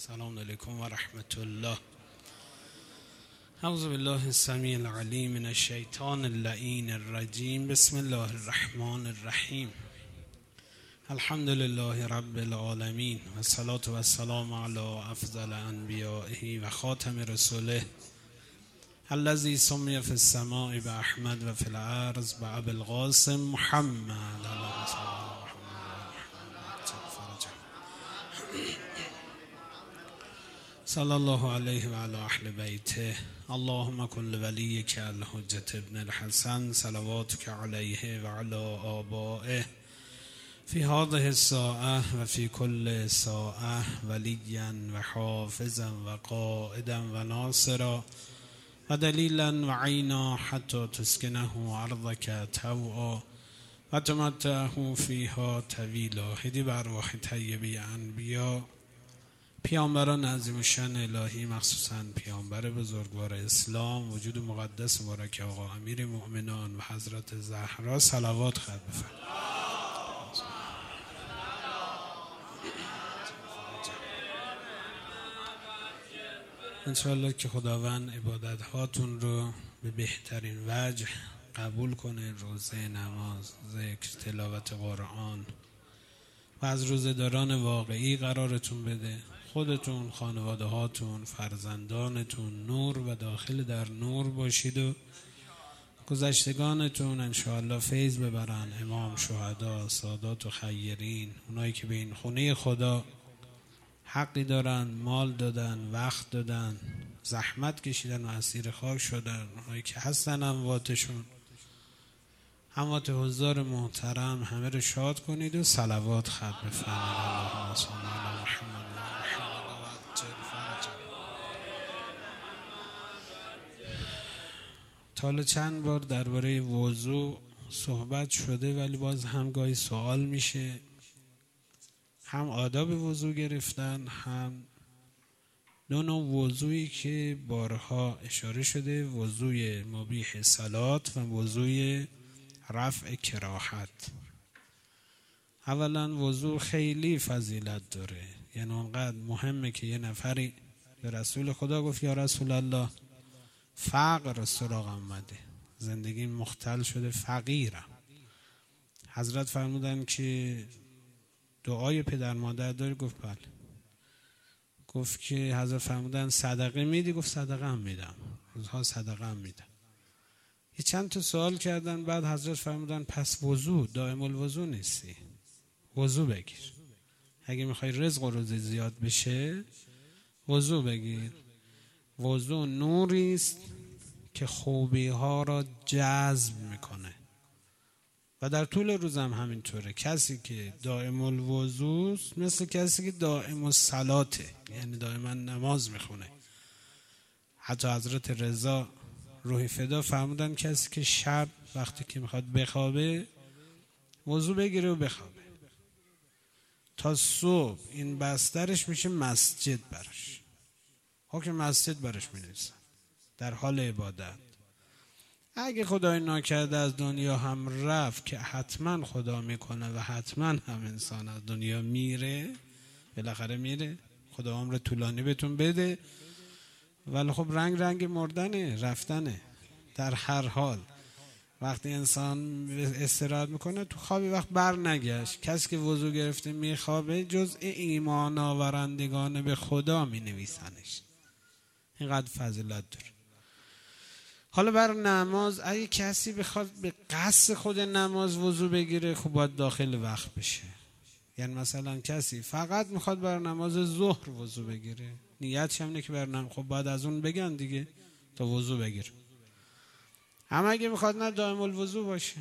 السلام علیکم و رحمت الله. اعوذ بالله السمیع العلیم من الشیطان اللعین الرجیم. بسم الله الرحمن الرحیم. الحمد لله رب العالمین و الصلاة و السلام علی افضل انبیائه و خاتم رسوله الذی سمی فی السماء باحمد و فی الارض بابی القاسم محمد صلی الله علیه و علی اهل بیته. اللهم کن لولیک الحجة ابن الحسن صلواتک علیه و علی آبائه فی هذه الساعة و فی کل ساعة ولیا و حافظا و قائدا و ناصرا و دلیلا و عینا حتی تسکنه ارضک طوعا و تمتعه فیها طویلا. هدی بر ارواح طیبه انبیا، پیامبران عظیم الشأن الهی، مخصوصاً پیامبر بزرگوار اسلام وجود مقدس مبارک آقا امیر مؤمنان و حضرت زهرا صلوات خط بفرمایید. انشاءالله که خداوند عبادت هاتون رو به بهترین وجه قبول کنه. روزه، نماز، ذکر، تلاوت قرآن و از روزه‌داران واقعی قرارتون بده. خودتون، خانواده هاتون، فرزندانتون نور و داخل در نور باشید و گذشتگانتون انشاءالله فیض ببرن. امام، شهدا، سادات و خیرین، اونایی که به این خونه خدا حقی دارن، مال دادن، وقت دادن، زحمت کشیدن و اسیر خاک شدن، اونایی که هستن امواتشون، اموات حضار محترم، همه رو شاد کنید و صلوات خط بفرمایید. اللهم صل علی محمد و محمد و عجل فرجه. تا حالا چند بار درباره وضو صحبت شده، ولی باز هم گاهی سوال میشه، هم آداب وضو گرفتن، هم دو نوع وضویی که بارها اشاره شده: وضوی مبیح صلات و وضوی رفع کراهت. اولا وضو خیلی فضیلت داره، یعنی اونقدر مهمه که یه نفری به رسول خدا گفت یا رسول الله فقر سراغم اومده، زندگی مختل شده، فقیرم. حضرت فرمودن که دعای پدر مادر داری؟ گفت بله. گفت که حضرت فرمودن صدقه میدی؟ گفت صدقه هم میدم، روزها صدقه هم میدم. یه چند تا سوال کردن، بعد حضرت فرمودن پس وضو دائم الوضو نیستی، وضو بگیر. اگه میخوای رزق و روزی زیاد بشه وضو بگیر. وضو نوری است که خوبی ها را جذب میکنه و در طول روزم همینطوره. کسی که دائم الوضو مثل کسی که دائم الصلاته، یعنی دائما نماز میخونه. حتی حضرت رضا روح فدا فرمودن کسی که شب وقتی که میخواد بخوابه وضو بگیره و بخوابه تا صبح، این بسترش میشه مسجد براش، حکم مسجد براش مینویسن در حال عبادت. اگه خدای ناکرده از دنیا هم رفت، که حتما خدا میکنه و حتما هم انسان از دنیا میره، بالاخره میره، خدا عمر طولانی بهتون بده، ولی خب رنگ مردنه، رفتنه. در هر حال وقتی انسان استراحت میکنه تو خوابی وقت بر نگشت. کسی که وضو گرفته میخوابه جزء ایمان آورندگان به خدا مینویسنش، اینقدر فضیلت داره. حالا بر نماز اگه کسی بخواد به قصد خود نماز وضو بگیره، خب باید داخل وقت بشه. یعنی مثلا کسی فقط میخواد بر نماز ظهر وضو بگیره، نیتش هم اینه که بر نماز، خب بعد از اون بگن دیگه تا وضو بگیر. اما اگه میخواد نه دائم الوضو باشه،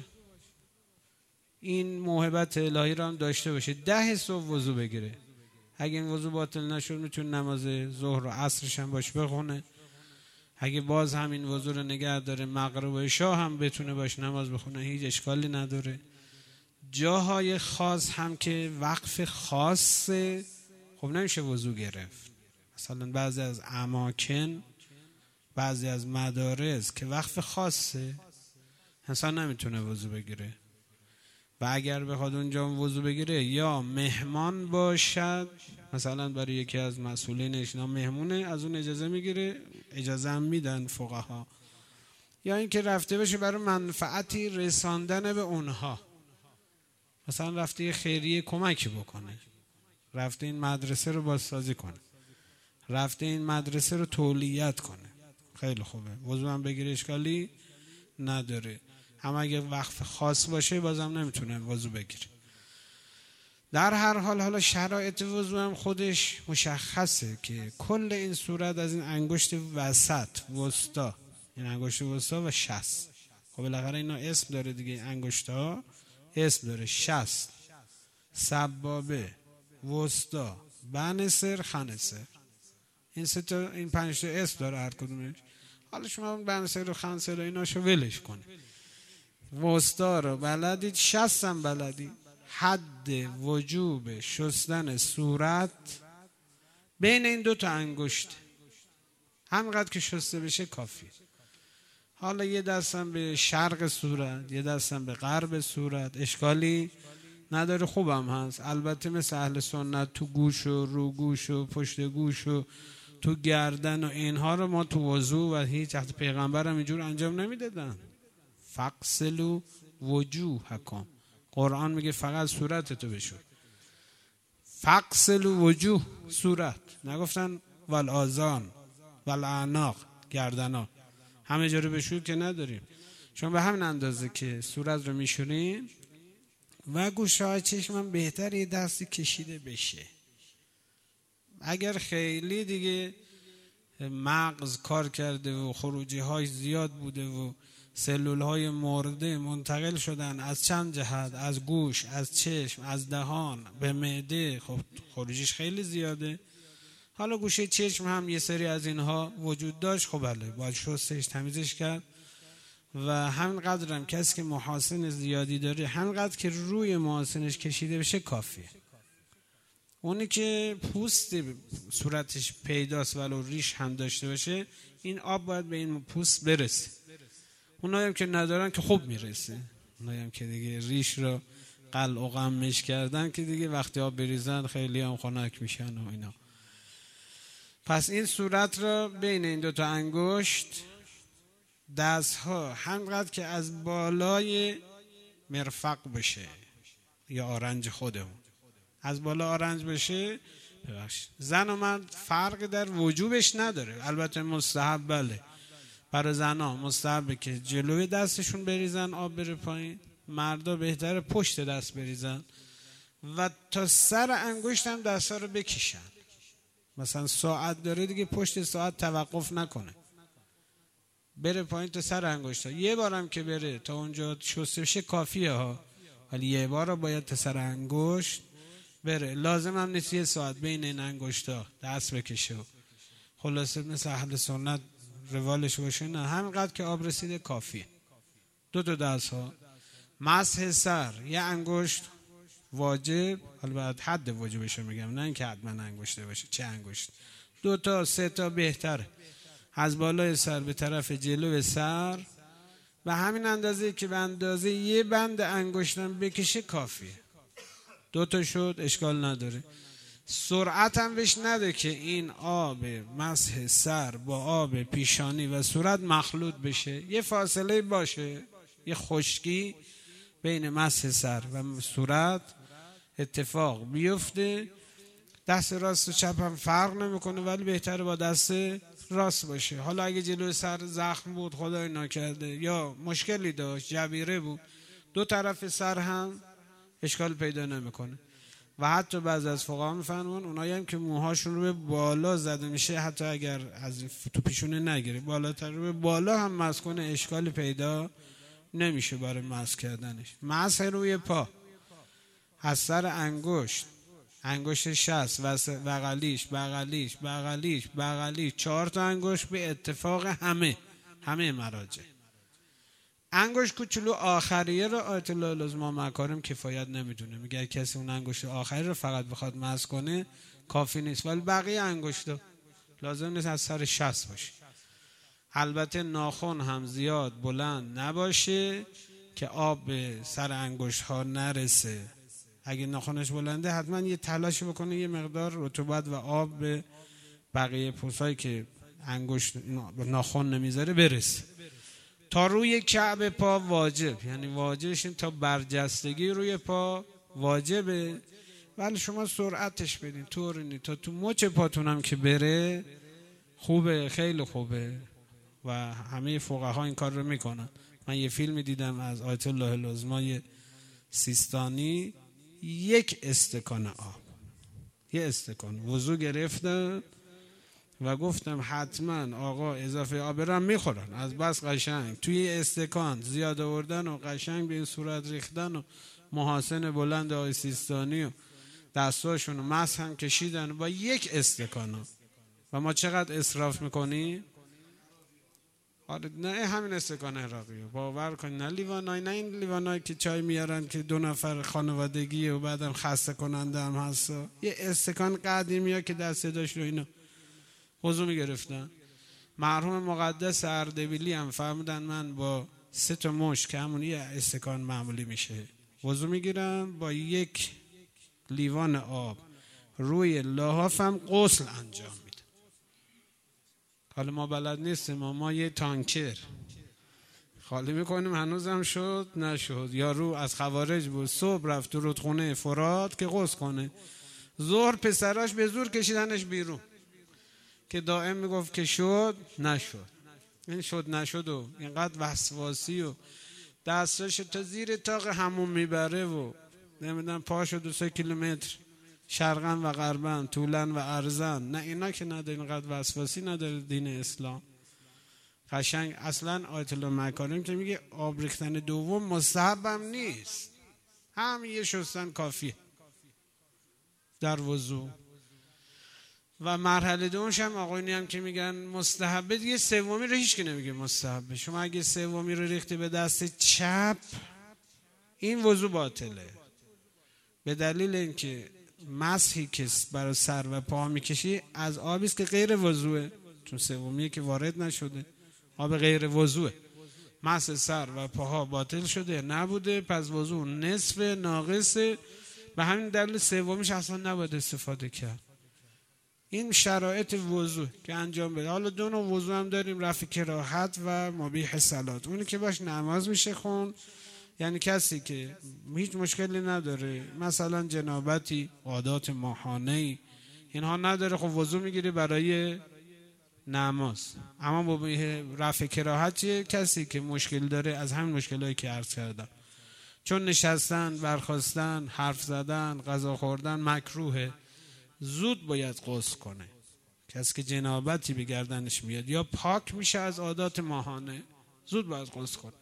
این موهبت الهی رو هم داشته باشه، 10 صبح وضو بگیره. اگه این وضو باطل نشد میتونه نماز ظهر و عصرش هم باش بخونه. اگه باز همین وضو رو نگه داره مغرب و عشا هم بتونه باش نماز بخونه، هیچ اشکالی نداره. جاهای خاص هم که وقف خاصه خب نمیشه وضو گرفت. مثلا بعضی از اماکن، بعضی از مدارس که وقف خاصه انسان نمیتونه وضو بگیره، و اگر بخواد اونجا وضو بگیره یا مهمان باشد مثلا برای یکی از مسئولینش اینا مهمونه، از اون اجازه میگیره، اجازه هم میدن فقها. یا اینکه رفته بشه برای منفعتی رساندن به اونها، مثلا رفته یه خیریه کمکی بکنه، رفته این مدرسه رو بازسازی کنه، رفته این مدرسه رو تولیت کنه، خیلی خوبه، وضو هم بگیره، اشکالی نداره. هم اگه وقف خاص باشه بازم نمیتونه وضو بگیره. در هر حال حالا شرایط وضو هم خودش مشخصه که کل این صورت از این انگشت وسط وسطا، این انگشت وسطا و شست، خب بالاخره اینا اسم داره دیگه، این انگشت‌ها اسم داره، شست، سبابه، وسطا، بنسر، خنسر، این سه تا، این 5 تا اسم داره هر کدومش. حالا شما بنسر و خنسر و ایناشو ولش کنید، وسطا رو بلدید، شست هم بلدید. حد وجوب شستن صورت بین این 2 تا انگشت، همینقدر که شسته بشه کافی. حالا یه دستم به شرق صورت، یه دستم به غرب صورت، اشکالی نداره، خوبم هست. البته مثل اهل سنت تو گوش و رو گوش و پشت گوش و تو گردن و اینها رو ما تو وضو و هیچ وقت پیغمبر هم اینجور انجام نمیدادن. فغسلوا وجوهکم، قرآن میگه فقط صورتتو بشور. فغسلوا وجوه، صورت، نگفتن والآذان والاعناق، گردنا، همه جا رو بشور که نداریم. شما به همین اندازه که صورت رو میشورین و گوشه های چشمم بهتر یه دستی کشیده بشه. اگر خیلی دیگه مغز کار کرده و خروجی های زیاد بوده و سلول های مرده منتقل شدن از چند جهت، از گوش، از چشم، از دهان به معده، خب خروجیش خیلی زیاده. حالا گوشه چشم هم یه سری از اینها وجود داشت، خب بله باید شستش، تمیزش کرد. و همینقدر هم کسی که محاسن زیادی داره، همینقدر که روی محاسنش کشیده بشه کافیه. اونی که پوست صورتش پیداست ولو ریش هم داشته باشه، این آب باید به این پوست برسه. اونایی هم که ندارن که خوب میرسه، اونایی هم که دیگه ریش رو قلع و قمش کردن که دیگه وقتی آب بریزن خیلی هم خنک میشن و اینا. پس این صورت رو بین این 2 تا انگشت، دست ها همینقدر که از بالای مرفق بشه یا آرنج خودمون، از بالا آرنج بشه. ببخشید، زن و مرد فرق در وجوبش نداره، البته مستحب، بله برای زنها مستحبه که جلوی دستشون بریزن آب بره پایین، مردا بهتره پشت دست بریزن و تا سر انگشت هم دستا رو بکشن. مثلا ساعت داره دیگه، پشت ساعت توقف نکنه، بره پایین تا سر انگشت ها. یه بارم که بره تا اونجا شسته بشه کافیه ها، ولی یه بار رو باید تا سر انگشت بره. لازم هم نیست 1 ساعت بین این انگشت ها دست بکشه و خلاصه مثل اهل سنت روالش باشه، نه، همینقدر که آب رسیده کافیه. 2 تا دست ها. مسح سر، یه انگشت واجب، البته حد واجبش رو میگم، نه اینکه حتما انگشته باشه، چه انگشت، 2 تا 3 تا بهتره، از بالای سر به طرف جلو سر و همین اندازه که به اندازه یه بند انگشتم بکشه کافیه. 2 تا شد، اشکال نداره. سرعت هم بهش نده که این آب مسح سر با آب پیشانی و صورت مخلوط بشه، یه فاصله باشه، یه خشکی بین مسح سر و صورت اتفاق بیفته. دست راست و چپ هم فرق نمیکنه، ولی بهتره با دست راست باشه. حالا اگه جلوی سر زخم بود، خدای نکرده، یا مشکلی داشت، جبیره بود، 2 طرف سر هم اشکال پیدا نمیکنه. و حتی بعضی از فقها میفرمون اونایی هم که موهاشون رو به بالا زده میشه، حتی اگر از تو پیشونه نگیره، بالاتر رو به بالا هم مسح کنه، اشکالی پیدا نمیشه برای مسح کردنش. مسح روی پا از سر انگشت شست، بغلیش بغلیش بغلیش بغلیش، 4 تا انگشت به اتفاق همه مراجع. انگشت کوچولو آخریه رو آیت الله العظمی مکارم کفایت نمیدونه، میگه کسی اون انگشت آخری رو فقط بخواد مسح کنه کافی نیست، ولی بقیه انگشتا لازم نیست از سر شست باشه. البته ناخن هم زیاد بلند نباشه که آب به سر انگشت ها نرسه، اگه ناخنش بلنده حتما یه تلاش بکنه یه مقدار رطوبت و آب به بقیه پوستایی که انگشت ناخن نمیذاره برسه. تا روی کعب پا واجب، یعنی واجبش تا برجستگی روی پا واجبه، ولی شما سرعتش بدین، طور نی تا تو مچ پاتونم که بره خوبه، خیلی خوبه و همه فقها این کار رو میکنن. من یه فیلمی دیدم از آیت الله العظمای سیستانی، یک استکان آب، یه استکان وضو گرفتن و گفتم حتما آقا اضافه آب رو میخورن، از بس قشنگ توی استکان زیاد آوردن و قشنگ به این صورت ریختن و محاسن بلند آقای سیستانی و دستاشون رو مسح هم کشیدن با یک استکان. و ما چقدر اسراف میکنی؟ نه همین استکان عراقی باور کن، نه لیوانای، نه این لیوانایی که چای میارن که 2 نفر خانوادگی و بعدم خسته کننده هم هست، یه استکان قدیمی ها که دست داشت رو اینا وضو میگرفتن. مرحوم مقدس اردبیلی هم فرمودن من با 3 تا مشت که همون یه استکان معمولی میشه وضو میگیرم، با 1 لیوان آب روی لحافم غسل انجام میدم. حالا ما بلد نیستیم، ما یه تانکر خالی میکنیم، هنوزم شد نشد. یارو از خوارج بود، صبح رفت تو رودخونه فرات که غسل کنه، ظهر پسراش به زور کشیدنش بیرون که دائم میگفت که شد نشد، این شد نشد و اینقدر وسواسی و دستاش تا زیر طاق حموم میبره و نمیدونم پاشو 2 کیلومتر شرقاً و غرباً، طولاً و عرضاً. نه اینا که نداره، اینقدر وسواسی نداره دین اسلام. قشنگ اصلا آیت الله مکارم که میگه آب ریختن دوم مستحبم نیست، هم یه شستن کافیه در وضو. و مرحله دومش هم آقایونی هم که میگن مستحبه، دیگه سومی رو هیچ که نمیگه مستحبه. شما اگه سومی رو ریختی به دست چپ این وضو باطله، به دلیل اینکه مسحی که برای سر و پا میکشی از آبی است که غیر وضوئه، چون سومیه که وارد نشده، آب غیر وضوئه. مسح سر و پاها باطل شده نبوده، پس وضو نصف ناقصه، به همین دلیل سومیش اصلا نباید استفاده کرد. این شرایط وضو که انجام بده. حالا 2 نوع وضو هم داریم، رفع کراهت و مبیح صلات. اونی که باش نماز میشه خون، یعنی کسی که هیچ مشکلی نداره، مثلا جنابتی، عادات ماهانه‌ای اینها نداره، خب وضو میگیره برای نماز. اما مبیح رفع کراهت چیه؟ کسی که مشکل داره از همین مشکلایی که عرض کردم، چون نشستن، برخاستن، حرف زدن، غذا خوردن مکروهه، زود باید غسل کنه. کسی که جنابتی به گردنش میاد یا پاک میشه از عادات ماهانه زود باید غسل کنه،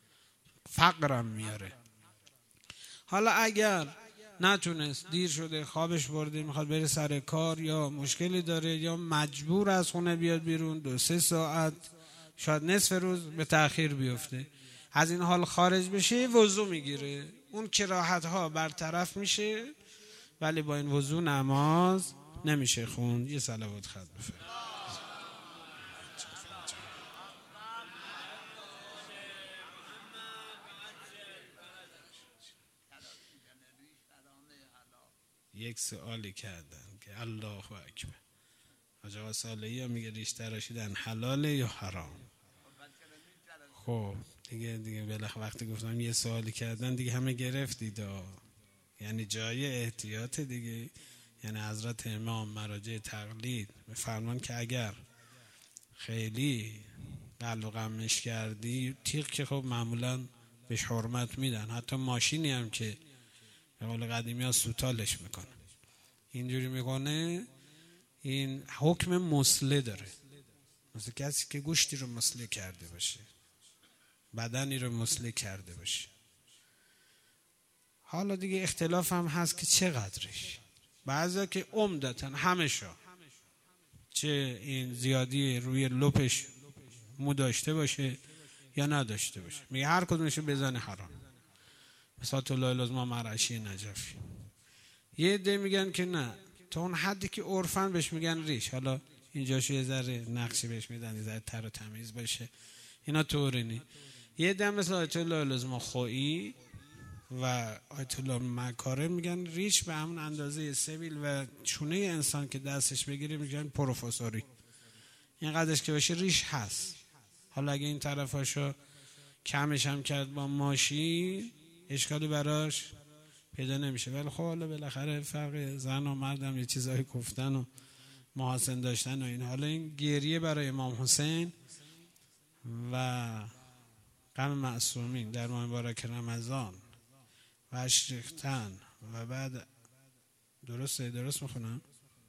فقرم میاره. حالا اگر نتونست، دیر شده، خوابش برده، میخواد بره سر کار یا مشکلی داره یا مجبور از خونه بیاد بیرون 2-3 ساعت، شاید نصف روز به تأخیر بیفته، از این حال خارج بشه وضو میگیره، اون کراهت ها برطرف میشه، ولی با این وضو نماز نمیشه خوند. یه صلوات خط بفرمایید. یک سوالی کردن که الله اکبر، حاج آقا صالحی ها میگه ریش تراشیدن حلاله یا حرام؟ خب دیگه بالاخره وقتی گفتم یه سوالی کردن دیگه همه گرفتید، یعنی جای احتیاط دیگه. یعنی حضرت امام مراجع تقلید میفرمان که اگر خیلی قلب و غمش کردی، تیغ که خب معمولا بهش حرمت میدن، حتی ماشینی هم که به قول قدیمی ها سوتالش میکنه، اینجوری میکنه، این حکم مسله داره، مثل کسی که گوشتی رو مسله کرده باشه، بدنی رو مسله کرده باشه. حالا دیگه اختلاف هم هست که چقدرش، بعضا که عمدتاً همشا چه این زیادی روی لپش مو داشته باشه یا نداشته باشه، میگه هر کدومشو بزنه حرام. مثلا الله العظما مرعشی نجفی. یه عده میگن که نه، تا اون حدی که عرفاً بهش میگن ریش، حالا اینجاشو یه ذره نقشی بهش میدن، یه ذره تر و تمیز باشه، اینا طوری نی. یه عده مثلا الله العظما خویی و آیت الله مکارم میگن ریش به همون اندازه سبیل و چونه انسان که دستش بگیره میگن پروفسوری، اینقدرش که بشه ریش هست. حالا اگه این طرفاشو کمش هم کرد با ماشی اشکالی براش پیدا نمیشه. ولی خب حالا بالاخره فرق زن و مردم یه چیزایی گفتن و محاسن داشتن و این. حالا این گریه برای امام حسین و غم معصومین در ماه مبارک رمضان و اشک ریختن و بعد درست میخونم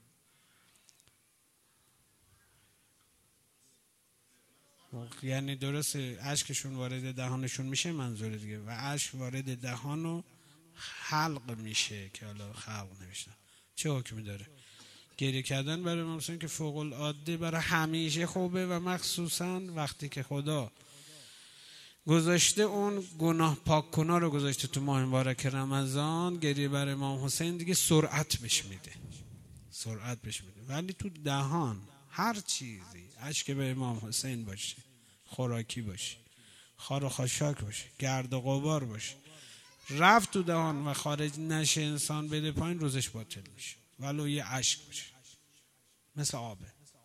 یعنی درسته اشکشون وارد دهانشون میشه منظور دیگه، و اشک وارد دهان و حلق میشه که حالا خلق نمیشه. چه حکمی داره؟ گریه کردن برای امام حسین که فوق العاده برای همیشه خوبه و مخصوصا وقتی که خدا گذاشته اون گناه پاک کنا رو گذاشته تو ماه مبارک رمضان، گریه برای امام حسین دیگه سرعت بهش میده. ولی تو دهان هر چیزی اشک به امام حسین باشه، خوراکی باشه، خار و خاشاک باشه، گرد و غبار باشه، رفت تو دهان و خارج نشه انسان بده پایین، روزش باطل میشه. ولو یه اشک باشه مثل آبه.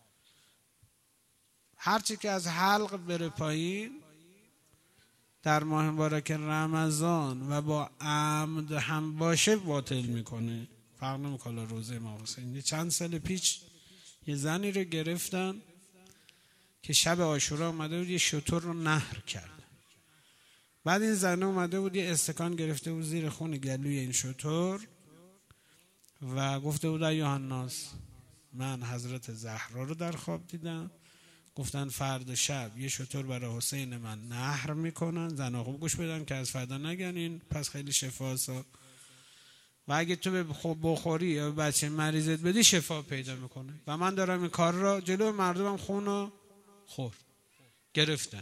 هرچی که از حلق بره پایین در ماه مبارک رمضان و با عمد هم باشه باطل میکنه. فرق نمیکنه روزه امام حسین. چند سال پیش یه زنی رو گرفتن که شب عاشورا اومده بود یه شتر رو نحر کرد. بعد این زن اومده بود یه استکان گرفته بود زیر خون گلوی این شتر و گفته بود ایها الناس، من حضرت زهرا رو در خواب دیدم، گفتن فردا شب یه شتر برای حسین من نحر میکنن. زنها خوب گوش بدن که از فردا نگنین، پس خیلی شفاست و اگه تو به بخوری یا به بچه مریضت بدی شفا پیدا میکنه. و من دارم این کار را جلو مردمم خون رو خورد. گرفتنش.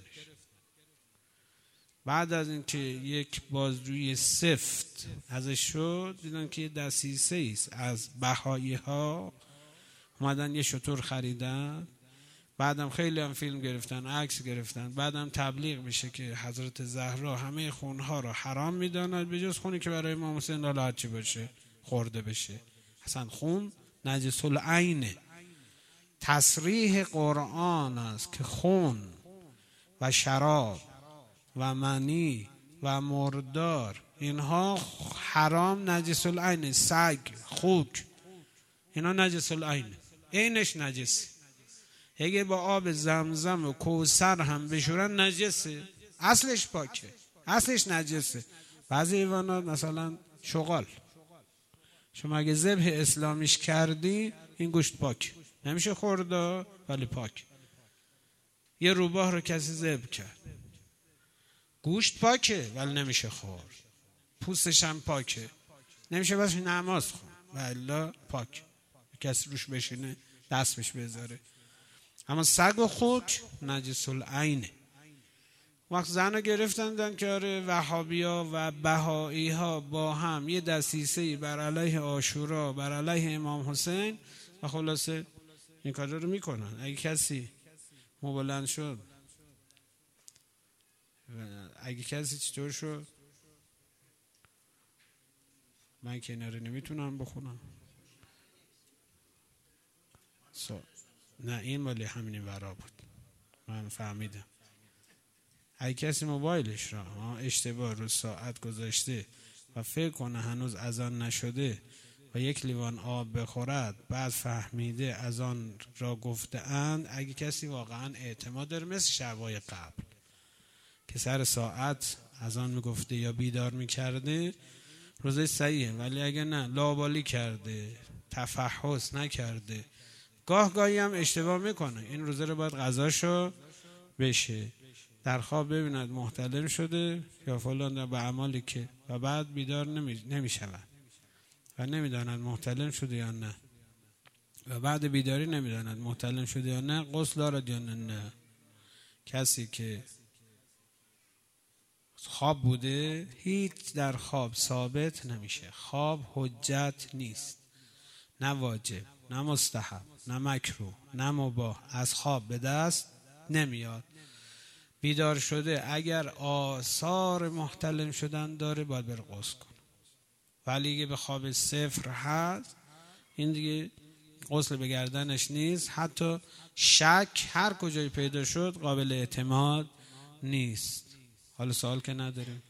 بعد از اینکه یک بازجویی سفت ازش شد دیدن که یه دسیسه است از بهایی ها اومدن یه شتر خریدن. بعدم خیلی هم فیلم گرفتن، عکس گرفتن. بعدم تبلیغ میشه که حضرت زهرا همه خونها رو حرام میداند به جز خونی که برای امام حسین حالا چی باشه خورده بشه. اصلا خون نجس العینه. تصریح قرآن است که خون و شراب و منی و مردار اینها حرام نجس العینه. سگ، خوک اینا نجس العینه، اینش نجسه. اگه با آب زمزم و کوثر هم بشورن نجسه. اصلش پاکه، اصلش نجسه. بعضی ایوانات مثلا شغال شما اگه ذبح اسلامیش کردی این گوشت پاک نمیشه خورده ولی پاک. یه روباه رو کسی ذبح کرد گوشت پاکه ولی نمیشه خورد، پوستش هم پاکه نمیشه بس نماز خون والا پاک کسی روش بشینه دستش بذاره. اما سگ و خوک نجس العینه. وقت زن رو گرفتن که آره وهابیا و بهایی ها با هم یه دسیسه‌ای بر علیه عاشورا بر علیه امام حسین و خلاصه این کار رو میکنن. اگه کسی مبلند شد، اگه کسی چطور شد، من کناره نمیتونم بخونم. نه این مالی همین ورا بود، من فهمیدم. اگه کسی موبایلش را اشتباه رو ساعت گذاشته و فکر کنه هنوز اذان نشده و یک لیوان آب بخورد بعد فهمیده اذان را گفته اند، اگه کسی واقعا اعتماد داره مثل شبای قبل که سر ساعت اذان میگفته یا بیدار میکرده روزه صحیحه. ولی اگه نه لابالی کرده تفحص نکرده گاهی هم اشتباه میکنه، این روزه رو باید قضاشو بشه. در خواب ببیند محتلم شده یا فلان به اعمالی که و بعد بیدار نمیشود و نمیداند محتلم شده یا نه و بعد بیداری نمیداند محتلم شده یا نه، غسل دارد یا نه. کسی که خواب بوده هیچ در خواب ثابت نمیشه. خواب حجت نیست، نه واجب نه مستحب نه مکروه نه مباح، از خواب به دست نمیاد. بیدار شده اگر آثار محتلم شدن داره باید بره غسل کنه، ولی اگه به خواب صفر هست این دیگه غسل به گردنش نیست. حتی شک هر کجای پیدا شد قابل اعتماد نیست. حالا سوال که نداریم.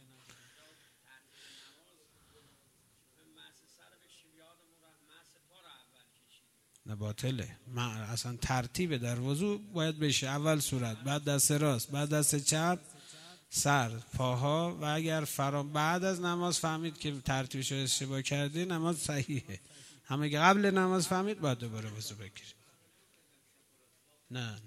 نه باطله. اصلا ترتیب در وضو باید بشه اول صورت، بعد دست راست، بعد دست چپ، سر، پاها. و اگر بعد از نماز فهمید که ترتیبش رو اشتباه کرده نماز صحیحه. همه که قبل نماز فهمید باید دوباره وضو بگیره. نه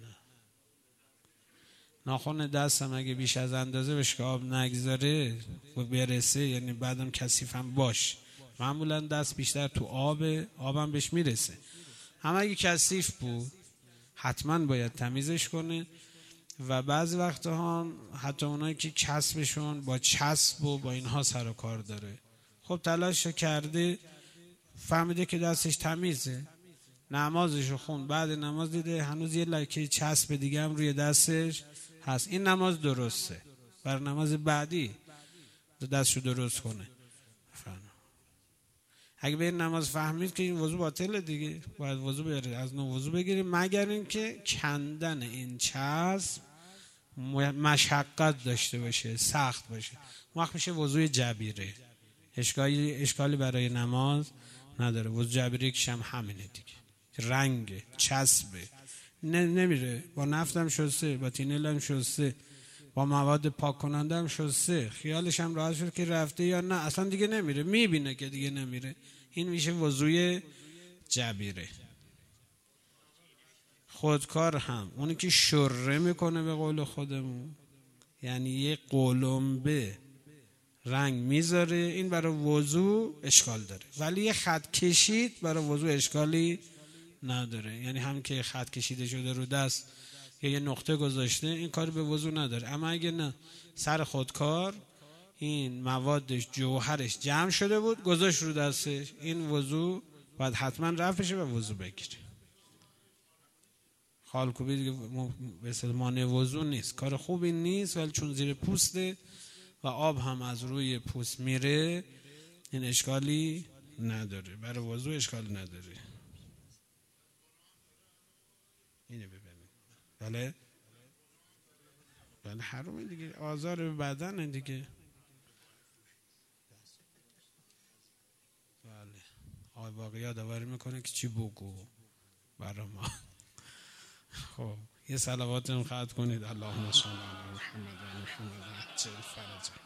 ناخن دستم اگه بیش از اندازه بهش که آب نگذاره و برسه، یعنی بعدم کثیف هم باش، معمولا دست بیشتر تو آبم بهش میرسه. اما اگه کثیف بود حتما باید تمیزش کنه. و بعضی وقتها حتی اونایی که کسبشون با چسب و با اینها سر و کار داره، خب تلاش کرده فهمیده که دستش تمیزه، نمازشو خون، بعد نماز دیده هنوز یه لکه چسب دیگه هم روی دستش هست، این نماز درسته، بر نماز بعدی دستشو درست کنه. اگه به این نماز فهمید که این وضو باطله دیگه باید وضو بگیره، از نو وضو بگیریم، مگر اینکه کندن این چسب مشقت داشته باشه، سخت باشه، وقت میشه وضوی جبیره، اشکالی برای نماز نداره. وضو جبیره که هم همینه دیگه، رنگ چسبه، نمیره، با نفتم شسته، با تینل هم شسته، با مواد پاک کننده هم شسته، خیالش هم راحت شد که رفته یا نه، اصلا دیگه نمیره، میبینه که دیگه نمیره، این میشه وضوی جبیره. خودکار هم اونی که شره میکنه به قول خودمون، یعنی یه قلمبه رنگ میذاره، این برای وضو اشکال داره، ولی یه خط کشید برای وضو اشکالی نداره، یعنی هم که خط کشیده شده رو دست یا یه نقطه گذاشته این کار به وضو نداره. اما اگه نه سر خودکار این موادش جوهرش جمع شده بود گذاشت رو دستش، این وضو باید حتما رفع بشه و وضو بگیره. خالکوبی دیگه مثل مانع وضو نیست، کار خوبی نیست، ولی چون زیر پوسته و آب هم از روی پوست میره این اشکالی نداره، برای وضو اشکالی نداره. اینه ببینید. بله حرومه دیگه، آزار به بدن دیگه. بله آقای باقی یادآوری میکنه که چی بگو برای ما. خب یه صلوات ختم کنید. اللهم صل علی محمد و محمد عجل فرجه.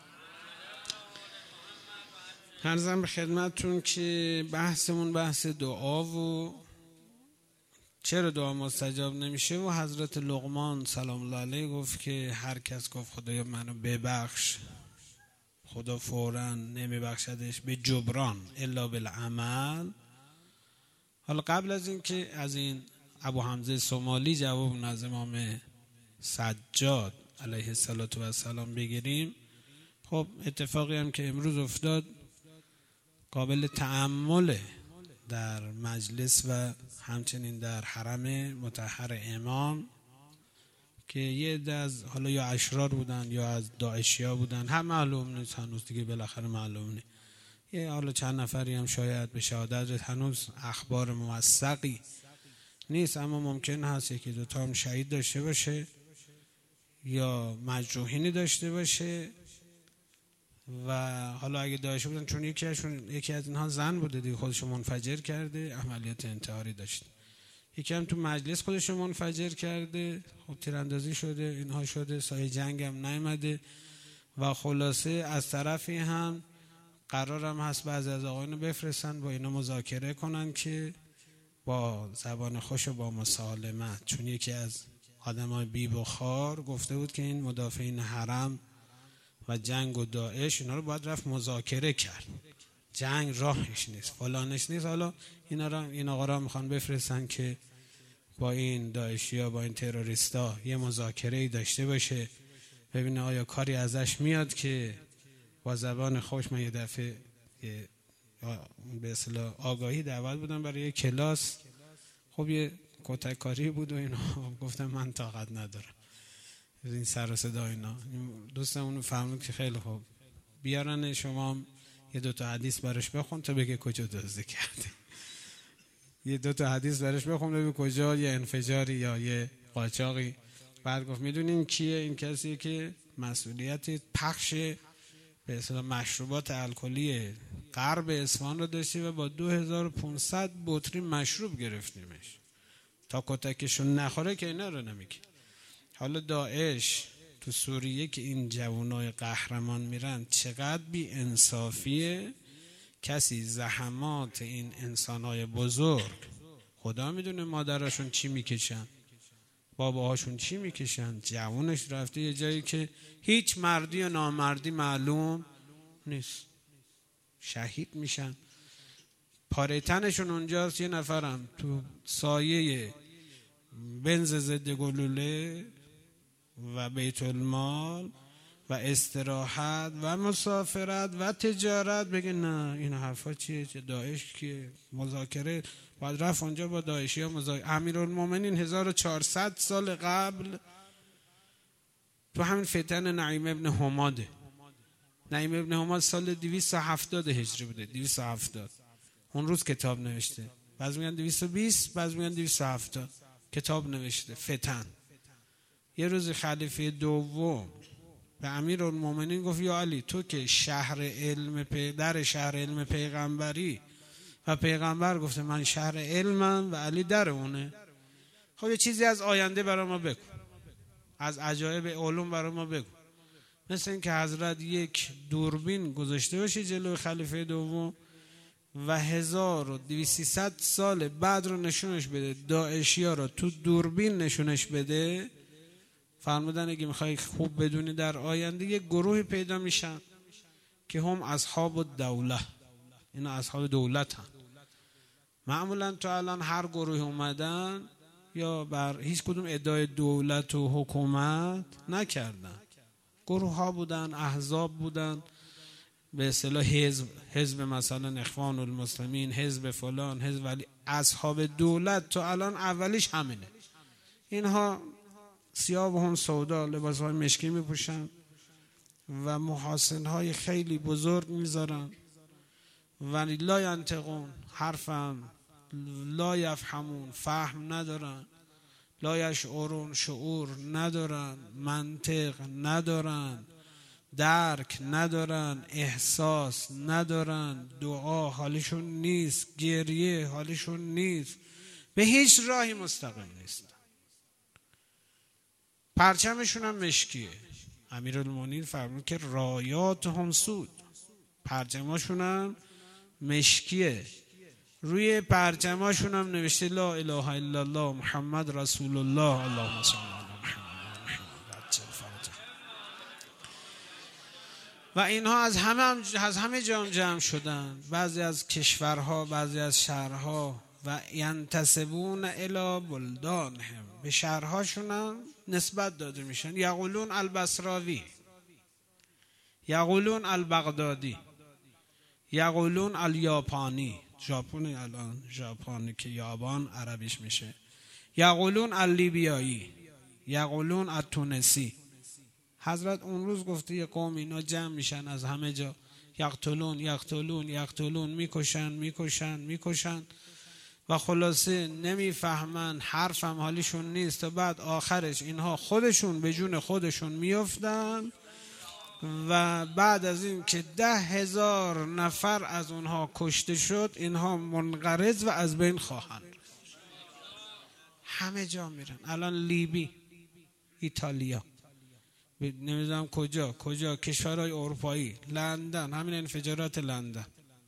عرضم به خدمتتون که بحثمون بحث دعا و چرا دعا مستجاب نمیشه و حضرت لقمان سلام الله علیه گفت که هر کس گفت خدایا منو ببخش، خدا فوراً نمیبخشدش به جبران الا بالعمل. حالا قبل از این که از این ابو حمزه سومالی جواب از امام سجاد علیه السلام بگیریم، خب اتفاقی هم که امروز افتاد قابل تأمله در مجلس و همچنین در حرم مطهر امام، که یه عده از حالا یا اشرار بودن یا از داعشیا بودن، هم معلوم نیست هنوز دیگه، بالاخره معلوم نیست، یه حالا چند نفری هم شاید به شهادت، هنوز اخبار موثقی نیست، اما ممکن هست یکی دوتا هم شهید داشته باشه یا مجروحینی داشته باشه. و حالا اگه داشته بودن، چون یکی از اینها زن بوده دیگه، خودشو منفجر کرده، عملیات انتحاری داشته، یکی هم تو مجلس خودشو منفجر کرده، خب تیراندازی شده، اینها شده، سایه جنگ هم نیامده. و خلاصه از طرفی هم قرارم هست بعضی از آقایانو بفرستن با اینا مذاکره کنن که با زبان خوش و با مسالمت، چون یکی از آدمای بی بخار گفته بود که این مدافعین حرم و جنگ و داعش اینا رو باید رفت مذاکره کرد، جنگ راهش نیست، فلانش نیست. حالا این آقا را میخوان بفرستن که با این داعشیا، با این تروریستا یه مذاکره‌ای داشته باشه، ببینه آیا کاری ازش میاد که با زبان خوش. من یه دفعه به اصطلاح آگاهی دعوت بودم برای یه کلاس، خب یه کتک کاری بود و اینا، گفتم من طاقت ندارم، این سر و صدا اینا. دوستمون فهمید که خیلی خوب بیارن، شما یه دوتا حدیث براش بخون تا بگه کجا دزدی کرده. یه دوتا حدیث براش بخون بگه کجا یه انفجاری یا یه قاچاقی. بعد گفت میدونین کیه؟ این کسیه که مسئولیت پخش به اصطلاح مشروبات الکلی غرب اصفهان رو داشتی و با 2500 بطری مشروب گرفتیمش. تا کتکشون نخوره که اینا رو نمیگه. حالا داعش تو سوریه که این جوانای قهرمان میرن چقدر بی انصافیه. کسی زحمات این انسانای بزرگ خدا میدونه مادرشون چی میکشن، باباهاشون چی میکشن، جوانش رفته یه جایی که هیچ مردی و نامردی معلوم نیست، شهید میشن. پاره تنشون اونجاست، یه نفرم تو سایه بنز ضد گلوله و بیت المال و استراحت و مسافرت و تجارت بگه نه این حرفا چیه؟ چه داعش کیه؟ مذاکره باید رفت اونجا با داعشی ها مذاکره. امیرالمومنین 1400 سال قبل تو همین فتن نعیم ابن حماده. نعیم ابن حماد سال 270 هجری بوده، 270 اون روز کتاب نوشته. بعض میگن 220، بعض میگن 270 کتاب نوشته فتن. یه روز خلیفه دوم به امیرالمومنین گفت یا علی تو که در شهر علم پیغمبری و پیغمبر گفته من شهر علمم و علی در اونه، خب یه چیزی از آینده برای ما بگو، از عجایب علوم برای ما بگو. مثل این که حضرت یک دوربین گذاشته باشه جلوی خلیفه دوم و 1200 سال بعد رو نشونش بده، داعشی ها رو تو دوربین نشونش بده. فرمودن اگه میخوای خوب بدونی در آینده یک گروهی پیدا میشن که هم اصحاب الدوله، اینا اصحاب دولت هم. معمولا تو الان هر گروهی اومدن یا بر هیچ کدوم ادعای دولت و حکومت نکردن، گروه ها بودن، احزاب بودن، به اصطلاح حزب مثلا اخوان المسلمین، حزب فلان، حزب ولی. اصحاب دولت تو الان اولیش همینه. اینها سیاه و هم سودا، لباس های مشکی میپوشن و محاسن های خیلی بزرگ میذارن ولی لا ینطقون، حرفم لا یفهمون، فهم ندارن، لا یشعرون، شعور ندارن، منطق ندارن، درک ندارن، احساس ندارن، دعا حالشون نیست، گریه حالشون نیست، به هیچ راهی مستقیم نیست. پرچمشون هم مشکیه. امیرالمومنین فرمود که رایات هم سود، پرچماشون هم مشکیه. روی پرچماشون هم نوشته لا اله الا الله محمد رسول الله اللهم صل علی محمد. و اینها از همه جمع شدن، بعضی از کشورها، بعضی از شهرها، و ینتسبون الی بلدانهم، به شهرهاشون هم نسبت داده میشن. یقولون البصراوی، یقولون البغدادی، یقولون الیاپانی، ژاپنی، الان ژاپنی که یابان عربیش میشه، یقولون اللیبیایی، یقولون التونسی. حضرت اون روز گفته یه قوم اینا جمع میشن از همه جا، یقتلون یقتلون یقتلون، میکشن و خلاصه نمیفهمن، حرفم حالیشون نیست. و بعد آخرش اینها خودشون به جون خودشون میافتن و بعد از این که 10,000 نفر از اونها کشته شد، اینها منقرض و از بین خواهند. همه جا میرن. الان لیبی، ایتالیا، نمیدونم کجا کشورهای اروپایی، لندن، همین انفجارات لندن،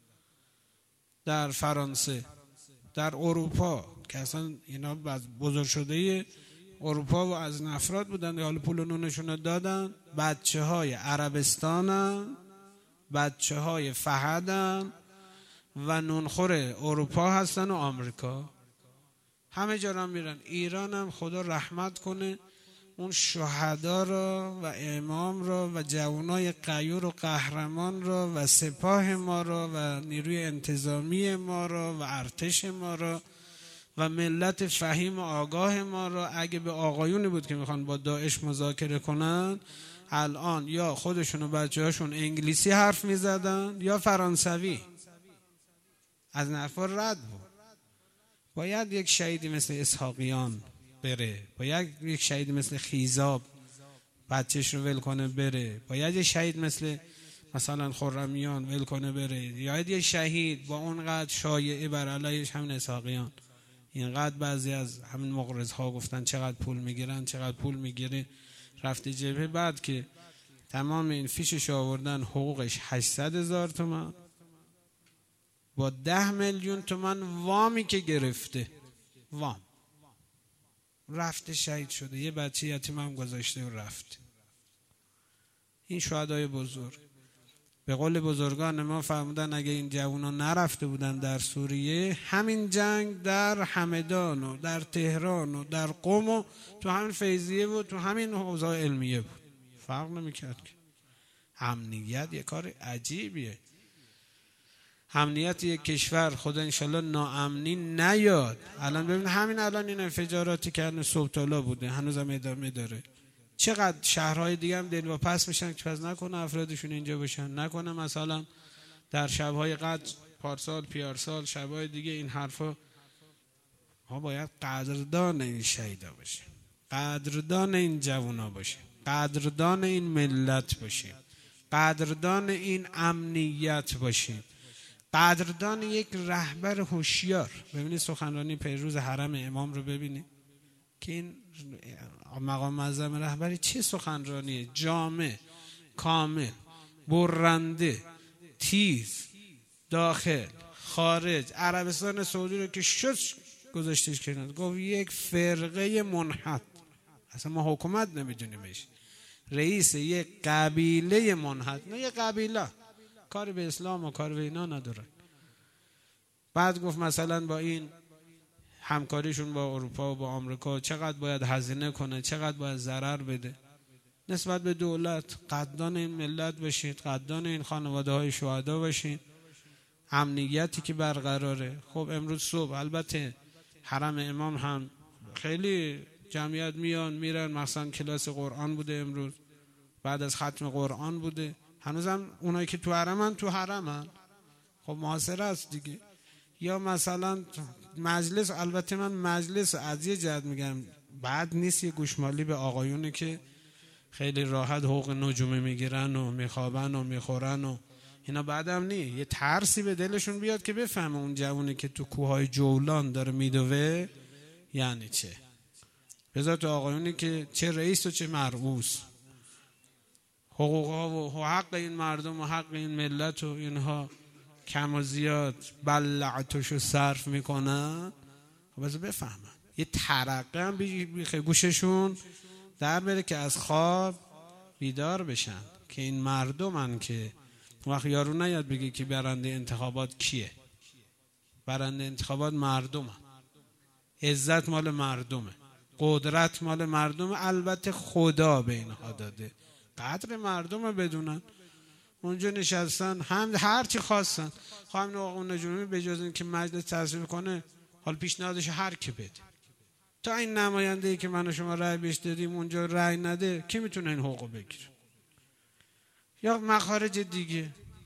در فرانسه، در اروپا که اصلا اینا بزرگ شده اروپا و از افراد بودن، حالا پول و نونشون دادن. بچه های عربستانن، بچه های فهدن و نونخور اروپا هستن و آمریکا. همه جا را میرن. ایران هم خدا رحمت کنه اون شهدا را و امام را و جوانای غیور و قهرمان را و سپاه ما را و نیروی انتظامی ما را و ارتش ما را و ملت فهیم و آگاه ما را اگه به آقایونی بود که میخوان با داعش مذاکره کنن، الان یا خودشون و بچه هاشون انگلیسی حرف میزدن یا فرانسوی. از نفر رد بود. باید یک شهیدی مثل اسحاقیان بره، باید یک شهیدی مثل خیزاب بچهش رو ول کنه بره، باید یک شهید مثلا خرمیان ول کنه بره، یا یک شهید با اونقدر شایعه بر علیهش همین اسحاقیان. اینقدر بعضی از همین مغرضها گفتن چقدر پول میگیرن، چقدر پول میگیره، رفته جبهه، بعد که تمام این فیشش آوردن حقوقش 800,000 تومان با 10 میلیون تومان وامی که گرفته، وام رفته شهید شده، یه بچه یتیم هم گذاشته و رفت. این شهدای بزرگ به قول بزرگان ما فرمودن اگه این جوونا نرفته بودن در سوریه، همین جنگ در همدان و در تهران و در قم و تو همین فیضیه و تو همین حوزه علمیه بود، فرق نمیکرد که. امنیت یه کار عجیبیه. امنیت یک کشور خدا انشالله ناامنی نیاد. الان ببین همین الان این انفجاراتی که هنوز صبح تالا بوده هنوزم ادامه داره، چقدر شهرهای دیگه هم دلواپس میشن که پس نکنه افرادشون اینجا باشن، نکنه مثلا در شبهای قدر پارسال پیارسال شبهای دیگه این حرفا. ما باید قدردان این شهیدا باشیم، قدردان این جوانا باشیم، قدردان این ملت باشیم، قدردان این امنیت باشیم، قدردان یک رهبر هوشیار. ببینید سخنرانی پیروز حرم امام رو ببینید که این مقام معظم رهبری چه سخنرانیه، جامع، کامل، برنده، تیز، داخل خارج. عربستان سعودی رو که شد گذاشتش کنار، گفت یک فرقه منحط، اصلا ما حکومت نمیدونیمش، رئیس یک قبیله منحط، نه یک قبیله، کاری به اسلام و کار به اینا نداره. بعد گفت مثلا با این همکاریشون با اروپا و با آمریکا چقدر باید هزینه کنه، چقدر باید ضرر بده نسبت به دولت. قدردان این ملت باشید، قدردان این خانواده های شهدا باشید، امنیتی که برقراره. خب امروز صبح البته حرم امام هم خیلی جمعیت میان میرن، مثلا کلاس قرآن بوده امروز، بعد از ختم قرآن بوده، هنوزم اونایی که تو حرمن خب محاصره است دیگه. یا مثلا مجلس، البته من مجلس از یه جهت میگم بعد نیست، یه گوشمالی به آقایونی که خیلی راحت حقوق نجومی میگیرن و میخوابن و میخورن و اینا، بعدم نی یه ترسی به دلشون بیاد که بفهمه اون جوونی که تو کوههای جولان داره میدوه یعنی چه. بذار تو آقایونی که چه رئیس و چه مرئوس، حقوقها و حق این مردم و حق این ملت و اینها کم و زیاد بلعتشو صرف میکنن، خب بذار بفهمن. یه ترقه هم بیخه گوششون در بره که از خواب بیدار بشن که این مردمن که وقت یارو نیاد بگه که برنده انتخابات کیه. برنده انتخابات مردمه، عزت مال مردمه، قدرت مال مردمه، البته خدا به اینها داده، قدر مردمه بدونن. اونجا نشستن هم هر چی خواستن. خواهم آقا نجومی به جز این که مجلس تصویب کنه، حال پیشنهادش هر کی بده، تا این نماینده‌ای که من و شما رأی بهش دادیم اونجا رأی نده، کی میتونه این حقوق بگیره؟ یا مخارج دیگه،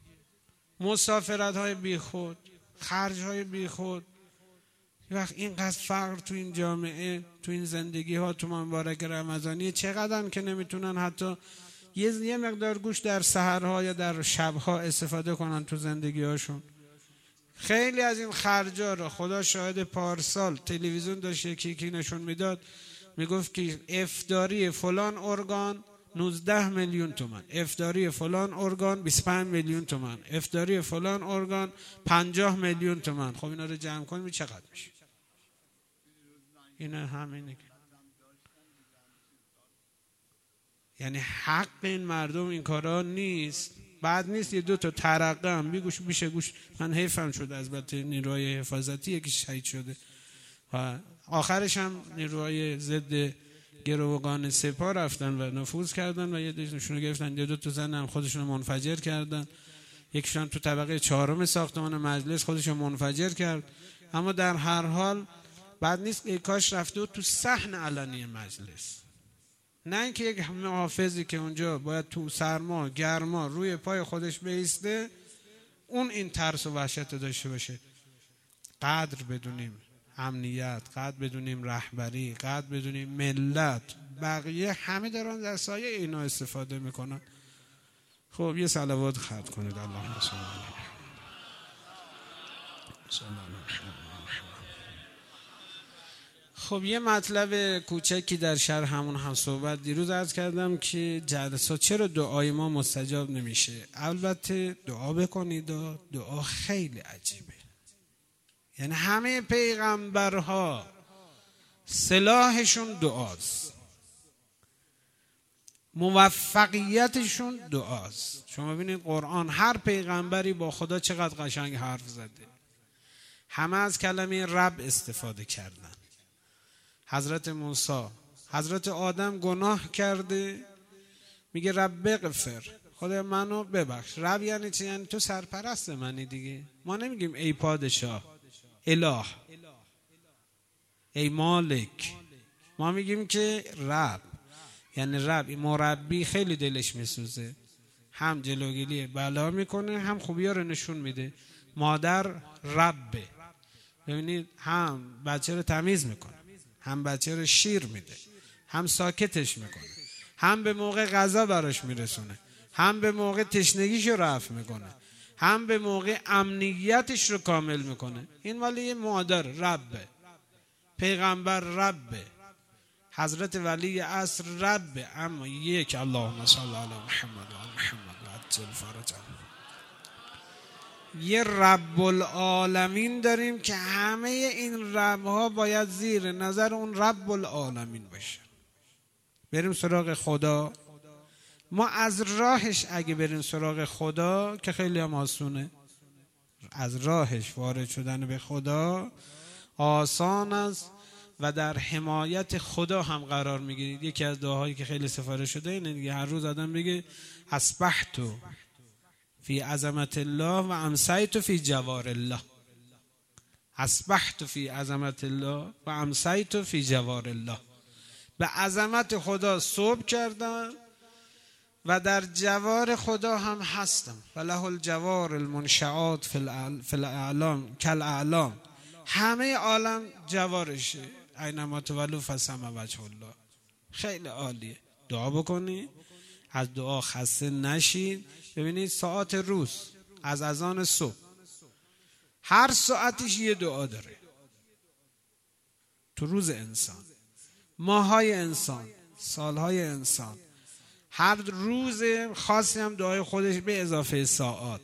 مسافرت های بیخود، خرج های بیخود. وقت اینقدر فقر تو این جامعه، تو این زندگی ها تو مبارک رمضانی، چقدر که نمیتونن حتی یه مقدار گوش در سحرها یا در شبها استفاده کنن تو زندگی هاشون. خیلی از این خرجا رو خدا شاهد پارسال تلویزیون داشت یکی نشون میداد، میگفت که افطاری فلان ارگان 19 میلیون تومان، افطاری فلان ارگان 25 میلیون تومان، افطاری فلان ارگان 50 میلیون تومان. خب اینا رو جمع کنیم چقدر میشه؟ اینا همینه. یعنی حق این مردم این کارا نیست. بعد نیست یه دو تا ترقه هم بیگوش میشه گوش. من حیفم شد از البته نیروهای حفاظتی یکی شهید شده و آخرش هم نیروهای ضد گروگان سپاه رفتن و نفوذ کردن و یه دیشون گرفتن، یه دو تا زن هم خودشون منفجر کردن، یکیشون تو طبقه 4 ساختمان مجلس خودشون منفجر کرد. اما در هر حال بعد نیست ای کاش رفته و تو صحن علنی مجلس، نه اینکه یک محافظی که اونجا باید تو سرما گرما روی پای خودش بایسته اون این ترس و وحشت داشته باشه. قدر بدونیم امنیت، قدر بدونیم رهبری، قدر بدونیم ملت، بقیه همه دارن در سایه اینا استفاده میکنن. خب یه صلوات ختم کنید. اللهم صل علی. خب یه مطلب کوچکی در شرح همون هم صحبت دیروز عرض کردم که جلسات چرا دعای ما مستجاب نمیشه. البته دعا بکنید، دعا خیلی عجیبه. یعنی همه پیغمبرها سلاحشون دعاست، موفقیتشون دعاست. شما ببینید قرآن هر پیغمبری با خدا چقدر قشنگ حرف زده، همه از کلمه رب استفاده کردن. حضرت موسی، حضرت آدم گناه کرده میگه رب بغفر، خدا منو ببخش. رب یعنی چی؟ یعنی تو سرپرست منی دیگه. ما نمیگیم ای پادشاه، اله، ای مالک، ما میگیم که رب. یعنی رب مربی خیلی دلش میسوزه، هم جلوگیری بلا میکنه هم خوبی ها رو نشون میده. مادر ربه، ببینید هم بچه رو تمیز میکنه، هم بچه رو شیر میده، هم ساکتش میکنه، هم به موقع غذا براش میرسونه، هم به موقع تشنگیش رو رفع میکنه، هم به موقع امنیتش رو کامل میکنه. این مالی یه مادر ربه. پیغمبر ربه، حضرت ولی عصر ربه. اما یک اللهم صل علی محمد و محمد و عجل فرجهم. یه رب العالمین داریم که همه این ربها باید زیر نظر اون رب العالمین باشه. بریم سراغ خدا. ما از راهش اگه بریم سراغ خدا که خیلی هم آسونه، از راهش وارد شدن به خدا آسان است و در حمایت خدا هم قرار میگیرید. یکی از دعاهایی که خیلی سفارش شده اینه دیگه، هر روز آدم بگه اصبحت فی عظمت الله و امسیت فی جوار الله. اصبحت فی عظمت الله و امسیت فی جوار الله. به عظمت خدا صبح کردم و در جوار خدا هم هستم. فله الجوار المنشعات فی الاعلام کالاعلام. همه عالم جوارشه. اینما تولوا فثم وجه الله. خیلی عالیه. دعا بکنی، از دعا خسته نشید. ببینید ساعت روز از اذان صبح هر ساعتش یه دعا داره. تو روز انسان، ماهای انسان، سالهای انسان، هر روز خاصی هم دعای خودش به اضافه ساعات.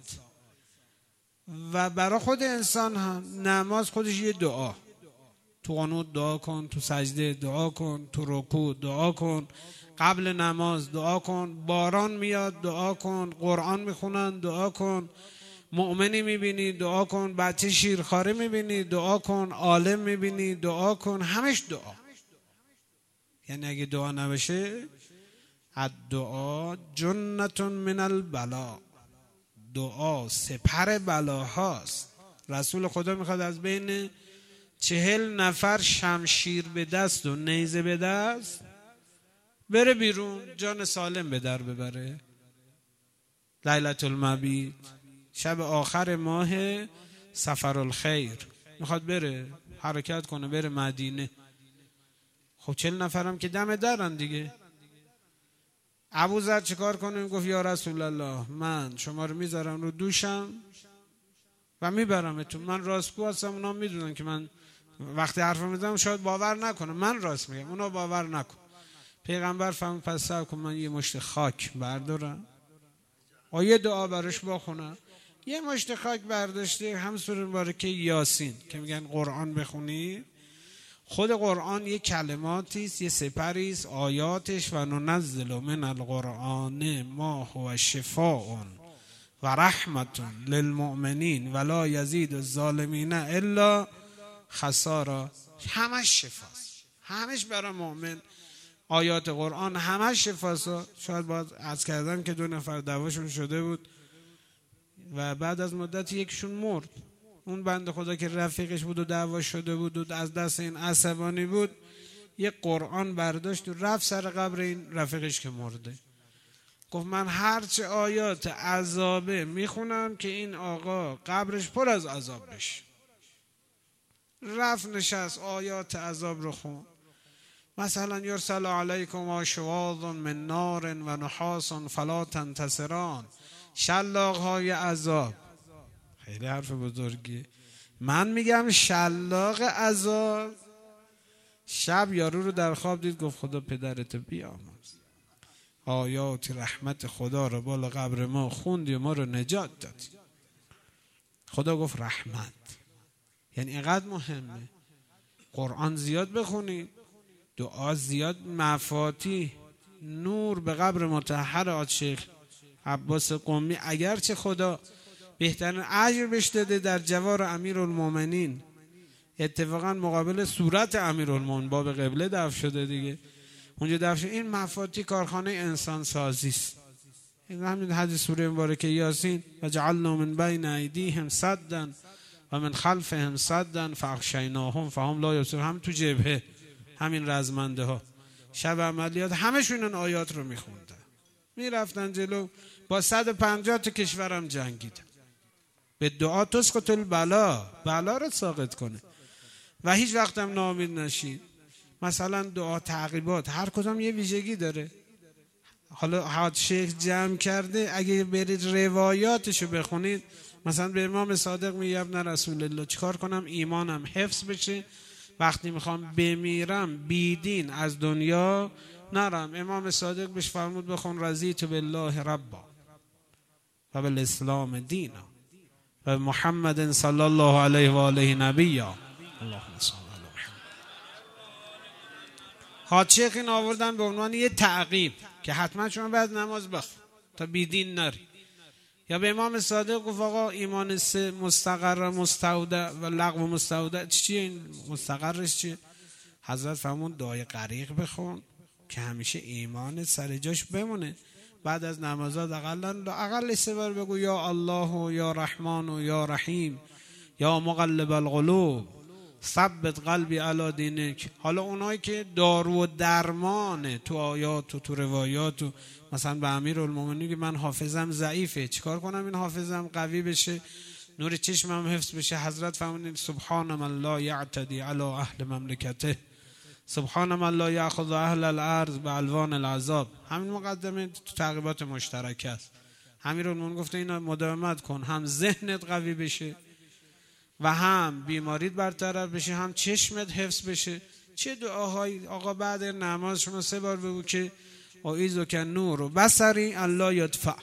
و برای خود انسان هم نماز خودش یه دعا. تو قنوت دعا کن، تو سجده دعا کن، تو رکوع دعا کن، قبل نماز دعا کن، باران میاد دعا کن، قرآن میخونن دعا کن، مؤمنی میبینی دعا کن، بچه شیرخواره میبینی دعا کن، عالم میبینی دعا کن، همش دعا. یعنی اگه دعا نباشه الدعا جنة من البلا. دعا سپر بلاهاست. رسول خدا میخواد از بین 40 نفر شمشیر به دست و نیزه به دست بره بیرون، جان سالم به در ببره. لیلة المبیت، شب آخر ماه سفر الخیر، میخواد بره حرکت کنه بره مدینه. خب 40 نفرم که دم درن دیگه. ابوذر چیکار کنه؟ گفت یا رسول الله من شما رو میذارم رو دوشم و میبرمتون. من راستگو هستم، اونا میدونن که من وقتی حرف میزنم شاید باور نکنه، من راست میگم، اونا باور نکن. پیغمبر فرمود پس صبر کن، من یه مشت خاک بردارم و یه دعا براش بخونم. یه مشت خاک برداشته، هم سوره مبارکه یاسین که میگن قرآن بخونی. خود قرآن یه کلماتی است، یه سپری است، آیاتش و ننزل من القرآن ما هو شفاء و رحمت للمؤمنین ولا یزید الظالمین الا خسارا. همش شفاست، همش برای مؤمن. آیات قرآن همش شفاست. شاید باید عرض کردم که 2 نفر دعواشون شده بود و بعد از مدت یکشون مرد. اون بنده خدا که رفیقش بود و دعوا شده بود و از دست این عصبانی بود، یه قرآن برداشت و رفت سر قبر این رفیقش که مرده. گفت من هرچه آیات عذابه میخونم که این آقا قبرش پر از عذاب بشه. رفت نشست آیات عذاب رو خون. مثلا یرسل علیکم شواظ من نار و نحاس فلا تنتصران، شلاق های عذاب. خیلی حرف بزرگی. من میگم شلاق عذاب. شب یارو رو در خواب دید، گفت خدا پدرت بیامرز، آیات رحمت خدا رو بالا قبر ما خوندی و ما رو نجات دادی. خدا گفت رحمت یعنی اینقدر مهمه. قرآن زیاد بخونید، دعا زیاد، مفاتیح نور به قبر مطهر آج شیخ عباس قمی، اگرچه خدا بهترین اجر بهش داده در جوار امیرالمومنین، اتفاقا مقابل صورت امیرالمومنین باب قبله دفع شده دیگه، اونجا دفع شده. این مفاتیح کارخانه انسان سازی است. این همین حدیث سوره مبارکه یاسین، و جعلنا من بین ایدیهم سدا و من خلفهم سدا فاغشیناهم فهم لا یبصرون. هم تو جبهه همین رزمنده ها شب عملیات همشون این آیات رو میخوندن، میرفتن جلو، با 150 تا کشورم جنگیدن. به دعا تسقط البلا، بلا رو ساقط کنه و هیچ وقت هم ناامید نشید. مثلا دعا تعقیبات هر کدام یه ویژگی داره. حالا حاج شیخ جمع کرده، اگه برید روایاتشو بخونید، مثلا به امام صادق میگه ابن رسول الله چیکار کنم ایمانم حفظ بشه، وقتی میخوام بمیرم بیدین از دنیا نرم. امام صادق بهش فرمود بخون رضیت بالله ربا و بالاسلام دینا و محمد صلی الله علیه و آله نبیا. اللهم صل علی محمد. حاج شیخ این آوردن به عنوان یه تعقیب که حتما شما بعد نماز بخون تا بیدین نری. یا به امام صادق گفت آقا ایمان سه مستقر مستودع و لغو مستودع چیه؟ این مستقرش چیه؟ حضرت فرمود دعای غریق بخون که همیشه ایمان سر جاش بمونه. بعد از نمازات اقل 3 بار بگو یا الله و یا رحمان و یا رحیم یا مقلب القلوب ثبت قلبی علی دینک. حالا اونایی که دارو و درمانه تو آیات و تو روایات و مثلا به امیرالمومنین که من حافظم ضعیفه، چیکار کنم این حافظم قوی بشه، نور چشمم حفظ بشه؟ حضرت فرمودن سبحان من لا یعتدی علی اهل مملکته، سبحان من لا یاخذ اهل الارض بالوان العذاب. همین مقدمه تو تعقیبات مشترک است. امیرالمومنین گفته اینا مداومت کن، هم ذهنت قوی بشه و هم بیماریت برطرف بشه، هم چشمت حفظ بشه. چه دعاهایی آقا بعد نماز شما 3 بار بگو که اعیذک نور و بصری الله یدفع،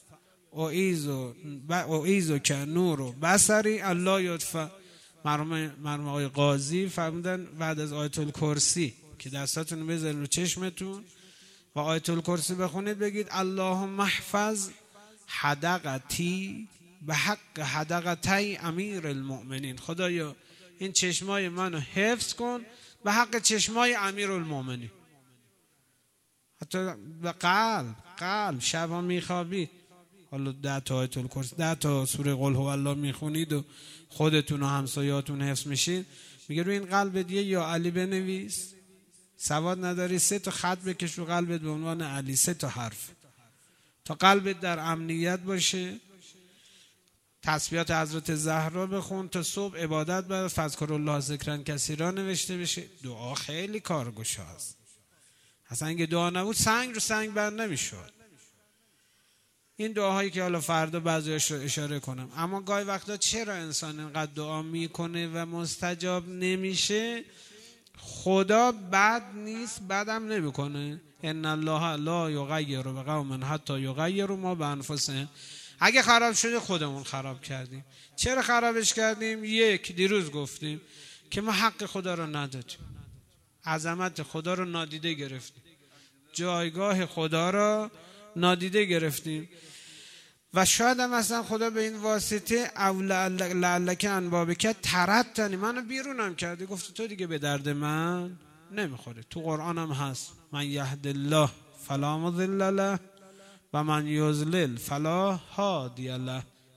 اعیذک نور و بصری الله یدفع. مرحوم آقای قاضی فرمودن بعد از آیت الکرسی که دستاتون بذارین رو چشمتون و آیت الکرسی بخونید، بگید اللهم احفظ حدقتی به حق حدقتی امیر المؤمنین. خدایا این چشمای منو حفظ کن به حق چشمای امیر المؤمنین. حتی به قلب شبا میخوابید، حالا 10 تا آیت الکرسی 10 تا سوره قل هو الله میخونید و خودتون و همسایاتون حفظ میشین، میگه روی این قلبت یا علی بنویس، سواد نداری 3 تا خط بکش رو قلبت به عنوان علی، 3 تا حرف، تا قلبت در امنیت باشه. تسبیحات حضرت زهرا بخون تا صبح، عبادت بعد فذکر الله ذکرا کثیرا نوشته بشه. دعا خیلی کارگشاست. اصلا اگه دعا نبود سنگ رو سنگ بند نمیشد. این دعاهایی که حالا فردا بعضیاش رو اشاره کنم. اما گاهی وقتا چرا انسان اینقدر دعا میکنه و مستجاب نمیشه؟ خدا بد نیست، بدم نمیکنه. ان الله لا یغیر بقوم حتی یغیروا ما بانفسهم. اگه خراب شده خودمون خراب کردیم. چرا خرابش کردیم؟ دیروز گفتیم که ما حق خدا رو ندادیم، عظمت خدا رو نادیده گرفتیم، جایگاه خدا رو نادیده گرفتیم و شاید هم مثلا خدا به این واسطه او لعلک انبابک ترتنی، منو بیرونم کرده، گفته تو دیگه به درد من نمیخوره. تو قرآن هم هست من یهد الله فلا مضل له و من یضلل فلا هادی له.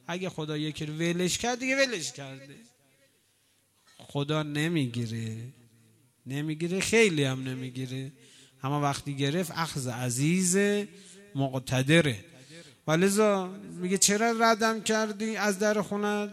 اگه خدا یکی رو ولش کرد دیگه ولش کرده. خدا نمیگیره، خیلی هم نمیگیره، اما وقتی گرفت اخذ عزیز مقتدره. ولذا میگه چرا ردم کردی از در خونت،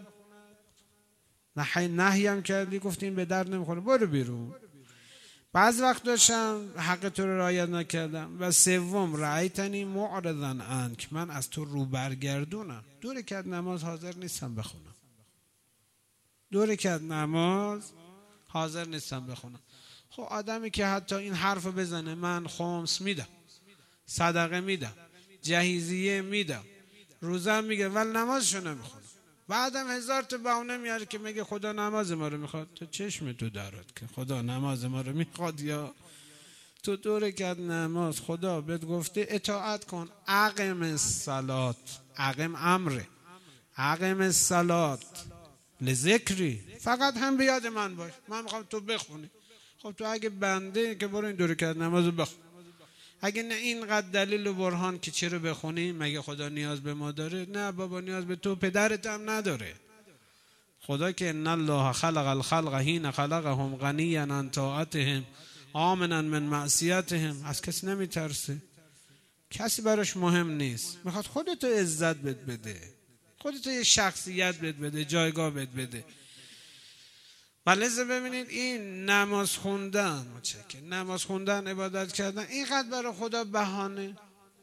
نهی هم کردی، گفتیم به در نمیخوره، برو بیرون. بعض وقت داشتم حق تو رو رعایت نکردم. و سوم رأیتنی معرضا عنک، من از تو رو برگردونم، 2 رکعت نماز حاضر نیستم بخونم، 2 رکعت نماز حاضر نیستم بخونم. خب آدمی که حتی این حرف بزنه من خمس میدم، صدقه میدم، جهیزیه میدم، روزم میگه ولی نمازشو نمیخونه، بعدم 1000 تا بهونه میاره که میگه خدا نماز ما رو میخواد. تو چشم تو درات که خدا نماز ما رو میخواد، یا تو 2 رکعت نماز خدا بهت گفته اطاعت کن، اقم الصلات، اقم امره، اقم الصلات لذکری، فقط هم به یاد من باش، من میخوام تو بخونی. خب تو اگه بنده که برو این 2 رکعت نماز رو بخون. اگه نه اینقدر دلیل و برهان که چرا بخونی، مگه خدا نیاز به ما داره؟ نه بابا، نیاز به تو پدرت هم نداره. خدا که ان الله خلق الخلق حین خلقهم غنیا عن طاعتهم آمنا من معصیتهم، از کسی نمیترسه، کسی براش مهم نیست، میخواد خودتو عزت بده، خودتو یه شخصیت بده، جایگاه بده. ولذا ببینید این نماز خوندن عبادت کردن اینقدر برای خدا بهانه.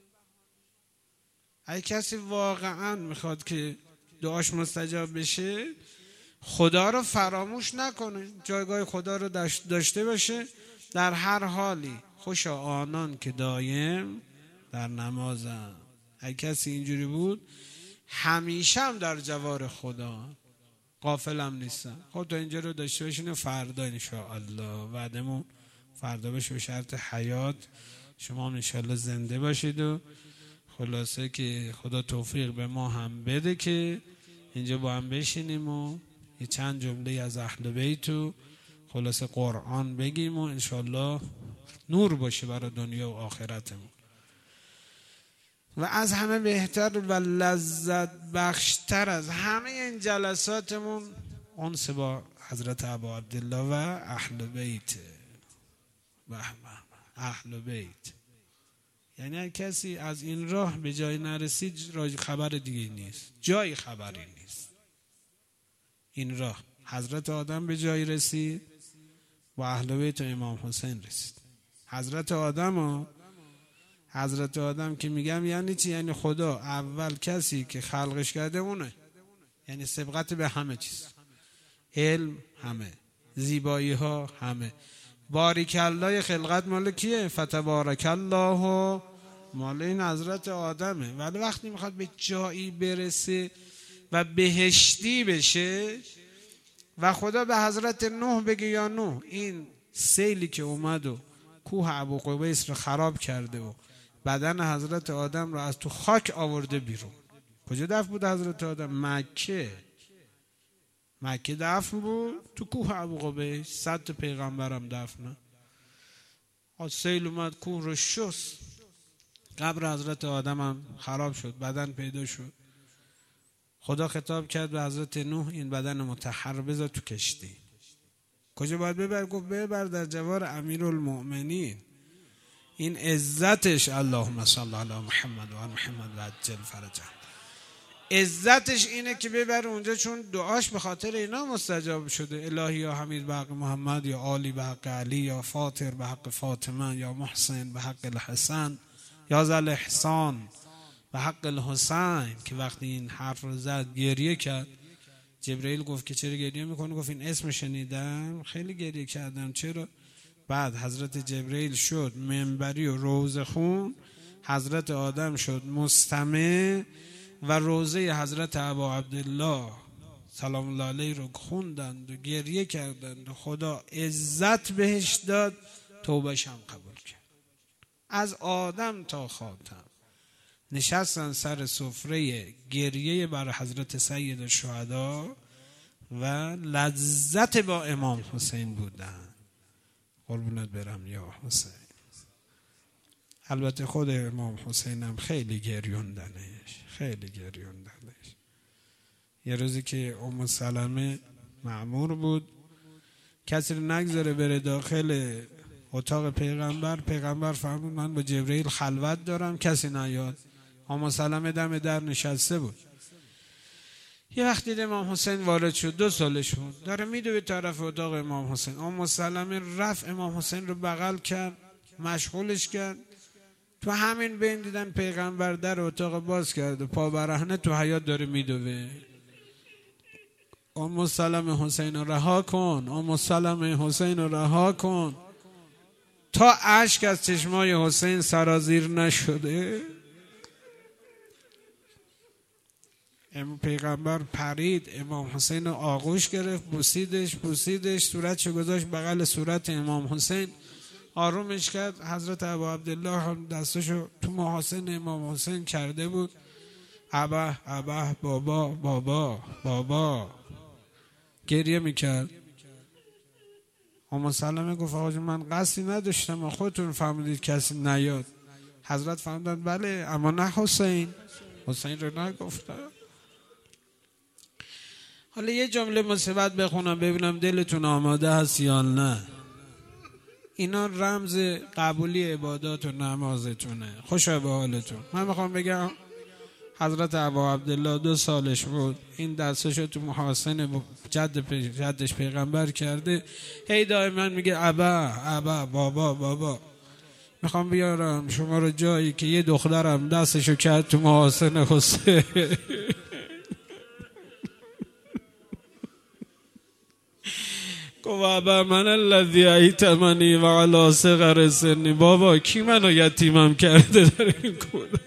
اگه کسی واقعا میخواد که دعاش مستجاب بشه، خدا رو فراموش نکنه، جایگاه خدا رو داشته باشه در هر حالی. خوشا آنان که دایم در نمازن. اگه کسی اینجوری بود همیشه هم در جوار خدا، غافل هم نیستن. خب تا اینجا رو داشته باشین، فردا انشاءالله وعدمون فردا بشه به شرط حیات، شما هم انشاءالله زنده باشید. و خلاصه که خدا توفیق به ما هم بده که اینجا با هم بشینیم و یه چند جمله از اهل بیت و خلاصه قرآن بگیم و انشاءالله نور باشه برای دنیا و آخرتمون. و از همه بهتر و لذت بخشتر از همه این جلساتمون انس با حضرت ابا عبدالله و اهل بیت. اهل بیت یعنی هر کسی از این راه به جای نرسید خبر دیگه نیست، جای خبری نیست. این راه حضرت آدم به جای رسید و اهل بیت و امام حسین رسید. حضرت آدم که میگم یعنی چی؟ یعنی خدا اول کسی که خلقش کرده اونه، یعنی سبقت به همه چیز، علم همه، زیبایی ها همه. باریک الله خلقت مال کیه؟ فتبارک الله، مال این حضرت آدمه. ولی وقتی میخواد به جایی برسه و بهشتی بشه و خدا به حضرت نوح بگه یا نوح این سیلی که اومد و کوه ابو قبیس رو خراب کرده و بدن حضرت آدم رو از تو خاک آورده بیرون. کجا دفن بود حضرت آدم؟ مکه دفن بود، تو کوه ابو قبیس 100 تا پیغمبرم دفنه. سیل اومد کوه رو شست، قبر حضرت آدم هم خراب شد، بدن پیدا شد. خدا خطاب کرد به حضرت نوح این بدن مطهر بذار تو کشتی. کجا باید ببر؟ گفت ببر در جوار امیرالمؤمنین. این عزتش، اللهم صل علی محمد و آل محمد و عجل فرجه، عزتش اینه که ببر اونجا، چون دعاش به خاطر اینا مستجاب شده. الهی یا حمید به حق محمد، یا عالی به حق علی، یا فاطر به حق فاطمه، یا محسن به حق الحسن، یا ذل احسان به حق الحسین. که وقتی این حرف رو زد گریه کرد. جبرئیل گفت که چرا گریه میکنه؟ گفت این اسم شنیدم خیلی گریه کردم. چرا؟ بعد حضرت جبرئیل شد منبری و روزه خون، حضرت آدم شد مستمع و روزه حضرت ابا عبدالله سلام الله علیه رو خوندند و گریه کردند و خدا عزت بهش داد، توبهش هم قبول کرد. از آدم تا خاتم نشستن سر سفره گریه بر حضرت سید الشهدا و لذت با امام حسین بودن. قربونت برم یا حسین. البته خود امام حسین هم خیلی گریوندنش. یه روزی که ام سلمه مأمور بود کسی رو نگذاره بره داخل اتاق پیغمبر فرمود من با جبرئیل خلوت دارم کسی نیاد. ام سلمه دم در نشسته بود. یه وقت دید امام حسین وارد شد، 2 سالش بود، داره میدوه طرف اتاق امام حسین. ام سلمه رفت امام حسین رو بغل کرد، مشغولش کرد. تو همین بین دیدن پیغمبر در اتاق باز کرده، پا برهنه تو حیاط داره میدوه. ام سلمه حسین رو رها کن، ام سلمه حسین رو رها کن. تا اشک از چشمای حسین سرازیر نشده پیغمبر پرید، امام حسین رو آغوش گرفت، بوسیدش، صورتشو گذاشت بغل صورت امام حسین، آرومش کرد. حضرت ابا عبدالله هم دستشو تو محاسن امام حسین کرده بود. ابا بابا بابا بابا گریه میکرد. ام سلمه گفت آقا من قصدی نداشتم، خودتون فهمیدید کسی نیاد. حضرت فهمیدن بله اما نه حسین رو نگفتم. حالا یه جمله مصیبت بخونم ببینم دلتون آماده هست یا نه. اینا رمز قبولی عبادات و نمازتونه. خوشا به حالتون. من میخوام بگم حضرت ابا عبدالله 2 سالش بود، این دستشو تو محاسن جدش پیغمبر کرده، هی دائما میگه ابا بابا. میخوام بیارم شما رو جایی که یه دخترم دستشو کرد تو محاسن حسین. گفت ابا من الذی ایتمنی و علی صغر سنی. بابا کی منو یتیمم کرده در این کودکی؟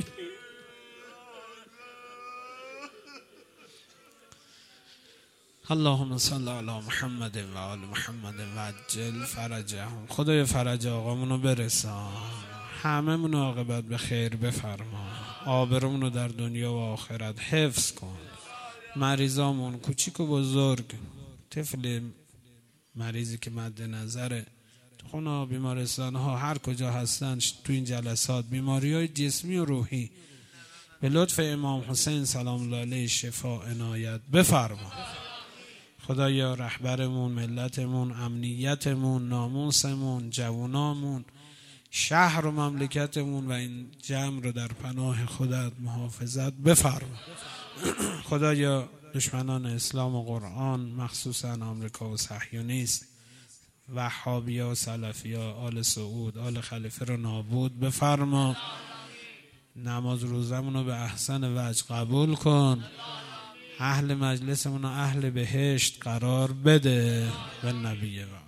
اللهم صل علی محمد و آل محمد و عجل فرجهم. خدای فرج آقامونو برسان، همه منو عاقبت به خیر بفرما، آبرومونو در دنیا و آخرت حفظ کن. مریضامون کوچیک و بزرگ، طفل مریضی که مد نظره، تو خونه بیمارستان ها هر کجا هستن تو این جلسات، بیماری های جسمی و روحی، به لطف امام حسین سلام الله علیه شفا عنایت بفرما. خدایا رهبرمون، ملتمون، امنیتمون، ناموسمون، جوانامون، شهر و مملکتمون و این جمع رو در پناه خودت محافظت بفرما. خدایا دشمنان اسلام و قرآن، مخصوصا آمریکا و صهیونیست، وهابیا و سلفیا، آل سعود، آل خلیفه رو نابود بفرما. نماز روزمون رو به احسن وجه قبول کن. اهل مجلسمون رو اهل بهشت قرار بده. به نبی و